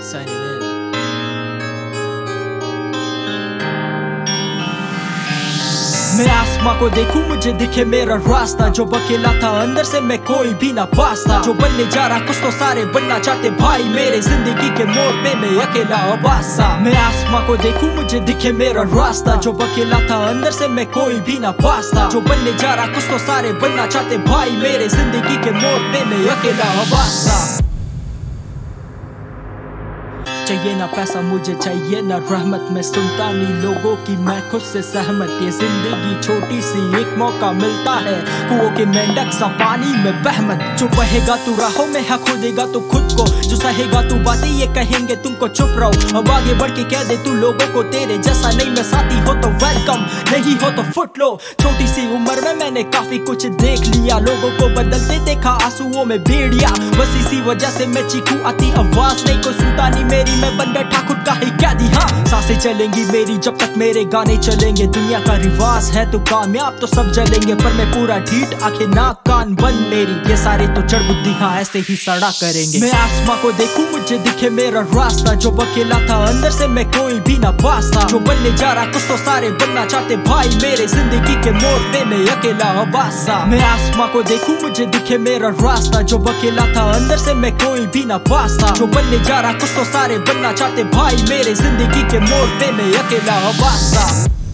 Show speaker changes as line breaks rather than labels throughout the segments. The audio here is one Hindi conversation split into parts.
signing in.
मैं आसमां को देखूं मुझे दिखे मेरा रास्ता, जो बकेला था अंदर से मैं कोई भी ना पास्ता, जो बनने जा रहा कुछ तो सारे बनना चाहते भाई मेरे जिंदगी के मोड़ पे मैं अकेला अबासा। मैं आसमां को देखूं मुझे दिखे मेरा रास्ता, जो बकेला था अंदर से मैं कोई भी ना पास्ता, जो बनने जा रहा कुछ तो सारे बनना चाहते भाई मेरे जिंदगी के मोड़ पे मैं अकेला अबासा। चाहिए ना पैसा मुझे चाहिए ना रहमत, मैं सुनता नहीं लोगों की मैं खुद से सहमत। ये जिंदगी छोटी सी एक मौका मिलता है, कुओं के मेंढक सा पानी में बहमत। जो बहेगा तू राहों में है खोदेगा तू खुद को, जो सहेगा तू बातें ये कहेंगे तुमको चुप रहो। अब आगे बढ़ के कह दे तू लोगों को तेरे जैसा नहीं मैं साथी हो तो वेलकम, नहीं हो तो फुट लो। छोटी सी उम्र में मैंने काफी कुछ देख लिया, लोगों को बदलते देखा आंसुओं में भेड़िया। बस इसी वजह से मैं चीखूं आती आवाज नहीं, कोई सुनता नहीं मेरी, मैं बन बैठा खुद का ही कैदी। हाँ सांसें चलेंगी मेरी जब तक मेरे गाने चलेंगे, दुनिया का रिवाज है तो कामयाब तो सब जलेंगे, पर मैं पूरा ढीठ आंखें नाक कान बंद मेरी, ये सारे तो जड़ बुद्धि हाँ ऐसे ही सड़ा करेंगे। मैं आसमां को देखूं मुझे दिखे मेरा रास्ता, जो बकेला था अंदर से मैं कोई भी ना पास्ता, जो बनने जा रहा कुछ तो सारे बनना चाहते भाई मेरे जिंदगी के मोड़ पे मैं अकेला अबासा। मैं आसमां को देखूं मुझे दिखे मेरा रास्ता, जो बकेला था अंदर से मैं कोई भी ना पास्ता, जो बनने जा रहा कुछ तो सारे बनना चाहते भाई मेरे जिंदगी के मोड़ पे मैं अकेला अबासा।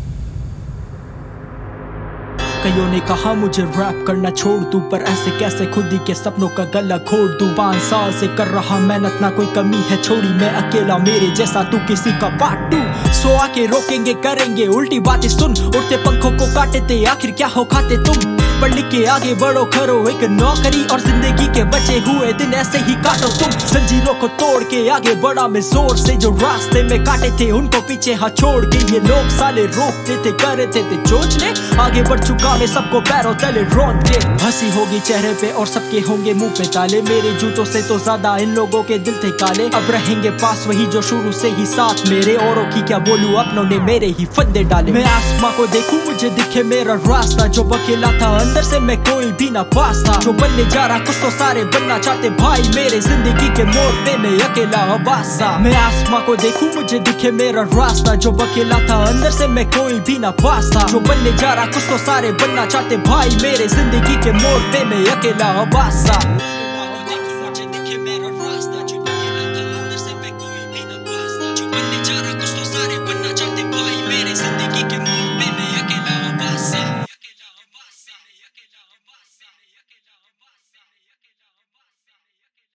कईयों ने कहा मुझे रैप करना छोड़ दूं, पर ऐसे कैसे खुद ही के सपनों का गला घोट दूं। 5 साल से कर रहा मेहनत ना कोई कमी है छोड़ी, मैं अकेला मेरे जैसा तू किसी का बाटू। सो आके रोकेंगे करेंगे उल्टी बातें सुन, उड़ते पंखों को काटे थे आखिर क्या हो खाते तुम। पढ़ लिख के आगे बढ़ो करो एक नौकरी, और जिंदगी के बचे हुए दिन ऐसे ही काटो तुम। जंजीरों को तोड़ के आगे बढ़ा मैं जोर से, जो रास्ते में काटे थे उनको पीछे हाथ छोड़ के। ये लोग साले रोकते थे कर रहे थे चोचले, आगे बढ़ चुका मैं सबको पैरों तले रोंद के। हंसी होगी चेहरे पे और सबके होंगे मुंह पे ताले, मेरे जूतों से तो ज्यादा इन लोगों के दिल थे काले। अब रहेंगे पास वही जो शुरू से ही साथ मेरे, औरों की क्या बोलूं अपनों ने मेरे ही फंदे डाले। मैं आसमां को देखूं मुझे दिखे मेरा रास्ता, जो बकेला था अंदर से मैं कोई भी ना पास्ता, जो बनने जा रहा कुछ तो सारे बनना चाहते भाई मेरे जिंदगी के मोड़ पे मैं अकेला अबासा। मैं आसमां को देखूं मुझे दिखे मेरा रास्ता, जो बकेला था अंदर से मैं कोई भी ना पास्ता, जो बनने जा रहा कुछ तो सारे बनना चाहते भाई मेरे जिंदगी के मोड़ पे मैं अकेला अबासा।